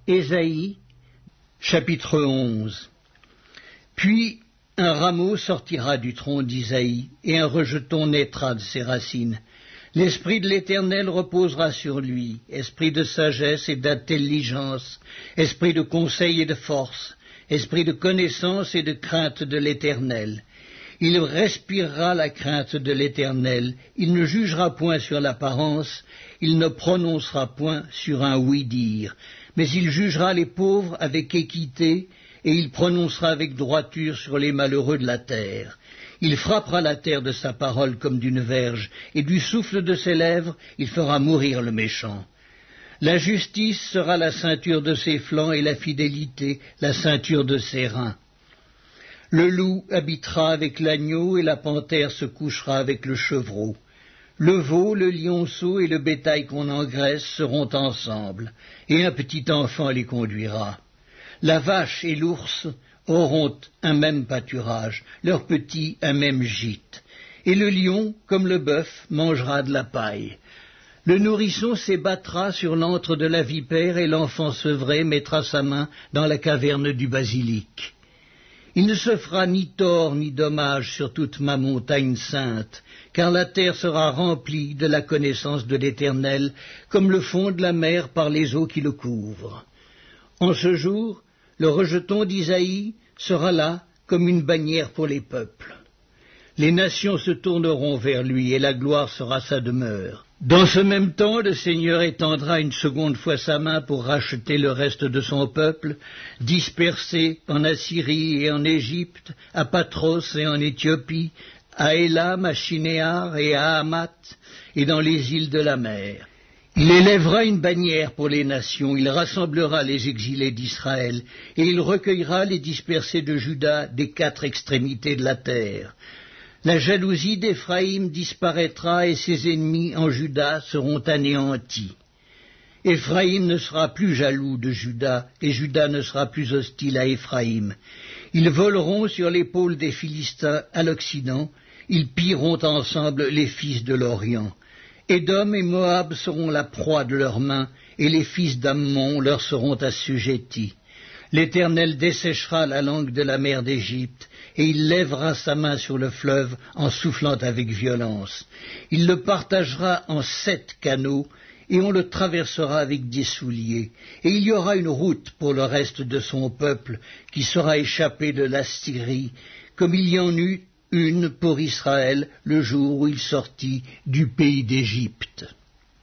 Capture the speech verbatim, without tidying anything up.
Ésaïe, chapitre onze. Puis un rameau sortira du tronc d'Isaïe, et un rejeton naîtra de ses racines. L'Esprit de l'Éternel reposera sur lui, esprit de sagesse et d'intelligence, esprit de conseil et de force, esprit de connaissance et de crainte de l'Éternel. Il respirera la crainte de l'Éternel, il ne jugera point sur l'apparence, il ne prononcera point sur un oui-dire, mais il jugera les pauvres avec équité, et il prononcera avec droiture sur les malheureux de la terre. Il frappera la terre de sa parole comme d'une verge, et du souffle de ses lèvres il fera mourir le méchant. La justice sera la ceinture de ses flancs, et la fidélité la ceinture de ses reins. Le loup habitera avec l'agneau, et la panthère se couchera avec le chevreau. Le veau, le lionceau et le bétail qu'on engraisse seront ensemble, et un petit enfant les conduira. La vache et l'ours auront un même pâturage, leurs petits un même gîte. Et le lion, comme le bœuf, mangera de la paille. Le nourrisson s'ébattra sur l'antre de la vipère, et l'enfant sevré mettra sa main dans la caverne du basilic. Il ne se fera ni tort ni dommage sur toute ma montagne sainte, car la terre sera remplie de la connaissance de l'Éternel, comme le fond de la mer par les eaux qui le couvrent. En ce jour, le rejeton d'Isaïe sera là comme une bannière pour les peuples. Les nations se tourneront vers lui, et la gloire sera sa demeure. Dans ce même temps, le Seigneur étendra une seconde fois sa main pour racheter le reste de son peuple, dispersé en Assyrie et en Égypte, à Patros et en Éthiopie, à Élam, à Shinéar et à Hamath, et dans les îles de la mer. Il élèvera une bannière pour les nations, il rassemblera les exilés d'Israël, et il recueillera les dispersés de Juda des quatre extrémités de la terre. La jalousie d'Éphraïm disparaîtra, et ses ennemis en Juda seront anéantis. Éphraïm ne sera plus jaloux de Juda, et Juda ne sera plus hostile à Éphraïm. Ils voleront sur l'épaule des Philistins à l'Occident, ils pilleront ensemble les fils de l'Orient. Édom et Moab seront la proie de leurs mains, et les fils d'Ammon leur seront assujettis. L'Éternel desséchera la langue de la mer d'Égypte, et il lèvera sa main sur le fleuve en soufflant avec violence. Il le partagera en sept canaux, et on le traversera avec des souliers. Et il y aura une route pour le reste de son peuple, qui sera échappé de l'Assyrie, comme il y en eut une pour Israël le jour où il sortit du pays d'Égypte.